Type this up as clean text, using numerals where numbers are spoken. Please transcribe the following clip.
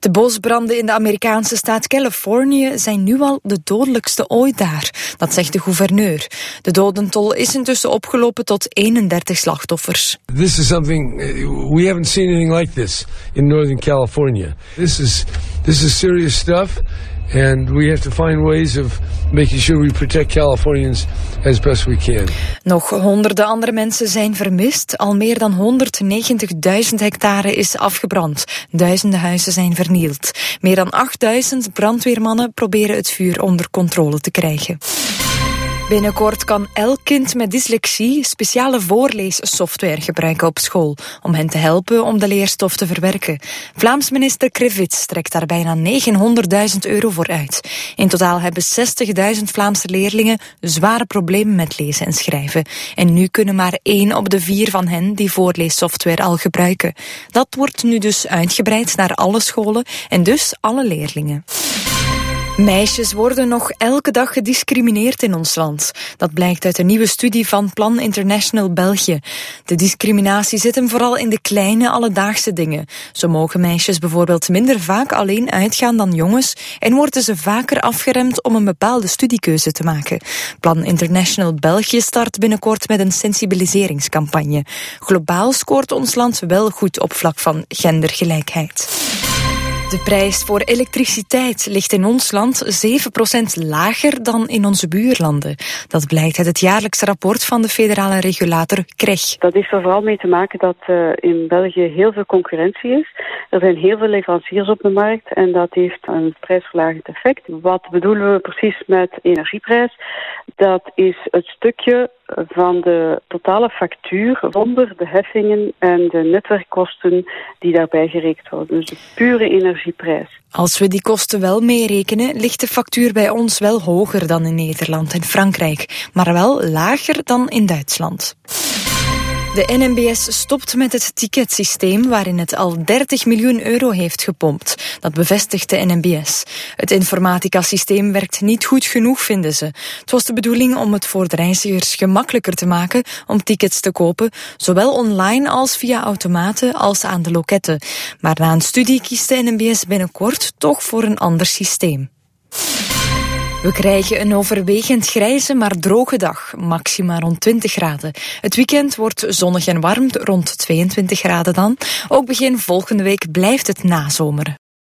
De bosbranden in de Amerikaanse staat Californië zijn nu al de dodelijkste ooit daar. Dat zegt de gouverneur. De dodentol is intussen opgelopen tot 31 slachtoffers. This is something we haven't seen anything like this in Northern California. This is serious stuff. And we have to find ways of making sure we protect Californians as best we can. Nog honderden andere mensen zijn vermist. Al meer dan 190.000 hectare is afgebrand. Duizenden huizen zijn vernield. Meer dan 8.000 brandweermannen proberen het vuur onder controle te krijgen. Binnenkort kan elk kind met dyslexie speciale voorleessoftware gebruiken op school, om hen te helpen om de leerstof te verwerken. Vlaams minister Krivits trekt daar bijna €900.000 voor uit. In totaal hebben 60.000 Vlaamse leerlingen zware problemen met lezen en schrijven. En nu kunnen maar 1 op de 4 van hen die voorleessoftware al gebruiken. Dat wordt nu dus uitgebreid naar alle scholen en dus alle leerlingen. Meisjes worden nog elke dag gediscrimineerd in ons land. Dat blijkt uit een nieuwe studie van Plan International België. De discriminatie zit hem vooral in de kleine alledaagse dingen. Zo mogen meisjes bijvoorbeeld minder vaak alleen uitgaan dan jongens en worden ze vaker afgeremd om een bepaalde studiekeuze te maken. Plan International België start binnenkort met een sensibiliseringscampagne. Globaal scoort ons land wel goed op vlak van gendergelijkheid. De prijs voor elektriciteit ligt in ons land 7% lager dan in onze buurlanden. Dat blijkt uit het jaarlijkse rapport van de federale regulator KREG. Dat heeft er vooral mee te maken dat in België heel veel concurrentie is. Er zijn heel veel leveranciers op de markt en dat heeft een prijsverlagend effect. Wat bedoelen we precies met energieprijs? Dat is het stukje van de totale factuur zonder de heffingen en de netwerkkosten die daarbij gerekend worden. Dus de pure energieprijs. Als we die kosten wel meerekenen, ligt de factuur bij ons wel hoger dan in Nederland en Frankrijk, maar wel lager dan in Duitsland. De NMBS stopt met het ticketsysteem waarin het al €30 miljoen heeft gepompt. Dat bevestigt de NMBS. Het informatica-systeem werkt niet goed genoeg, vinden ze. Het was de bedoeling om het voor de reizigers gemakkelijker te maken om tickets te kopen, zowel online als via automaten als aan de loketten. Maar na een studie kiest de NMBS binnenkort toch voor een ander systeem. We krijgen een overwegend grijze, maar droge dag, maxima rond 20 graden. Het weekend wordt zonnig en warm, rond 22 graden dan. Ook begin volgende week blijft het nazomeren.